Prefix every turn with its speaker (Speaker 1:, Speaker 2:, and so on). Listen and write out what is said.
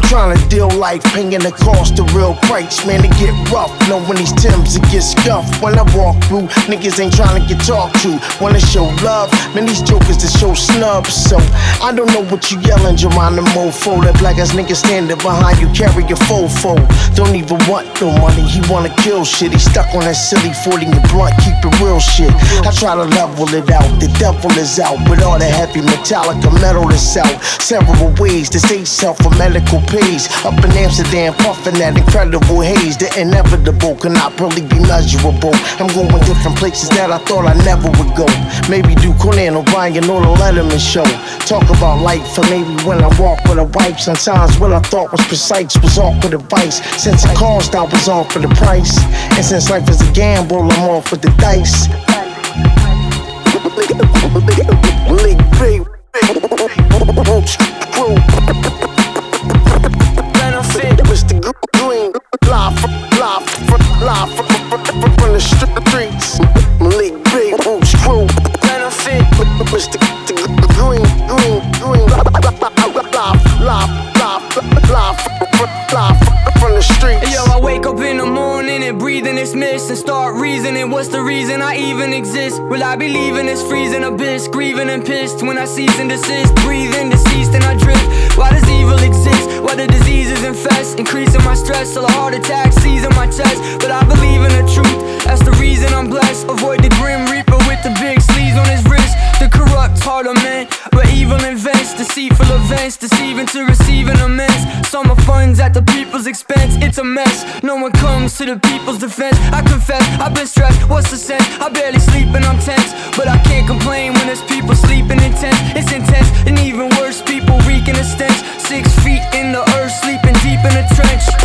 Speaker 1: Trying to deal life, paying the cost, the real price. Man, it get rough, knowing these Timbs, it get scuffed. When I walk through, niggas ain't trying to get talked to. Wanna show love, man, these jokers that show snubs. So, I don't know what you yelling, Geronimo. That black ass nigga standing behind you, carry your fofo. Don't even want no money, he wanna kill shit. He stuck on that silly 40 and blunt, keep it real shit. I try to level it out, the devil is out. With all the heavy Metallica metal that's out. Several ways to save self for medical pays. Up in Amsterdam, puffing that incredible haze. The inevitable cannot really be measurable. I'm going different places that I thought I never would go. Maybe do Conan O'Brien or the Letterman show. Talk about life, or maybe when I walk with a wife. Sometimes what I thought was precise was awkward advice. Since it cost, I was on for the price. And since life is a gamble, I'm off with the dice. Mr. Green, live from the streets. Malik Big, screw. Benefit, Mr. Green, live from the streets.
Speaker 2: Hey, yo, I wake up in the morning and breathe in this mist and start reasoning, what's the reason I even exist? Will I be leaving this freezing abyss, grieving and pissed when I cease and desist? Breathing deceased and I drift. Why does evil exist? Why the diseases infest, increasing my stress till a heart attack seizing my chest? But I believe in the truth, that's the reason I'm blessed. Avoid the grim reaper with the big sleeves on his wrist. The corrupt heart of man, where evil invents deceitful events, deceiving to receiving immense. Summer funds at the people's expense, it's a mess. No one comes to the people's defense. I confess, I've been stressed, what's the sense? I barely sleep and I'm tense, but I can't complain when there's people sleeping in tents. It's intense, and even worse, people reeking a stench. 6 feet in the earth, sleeping deep in a trench.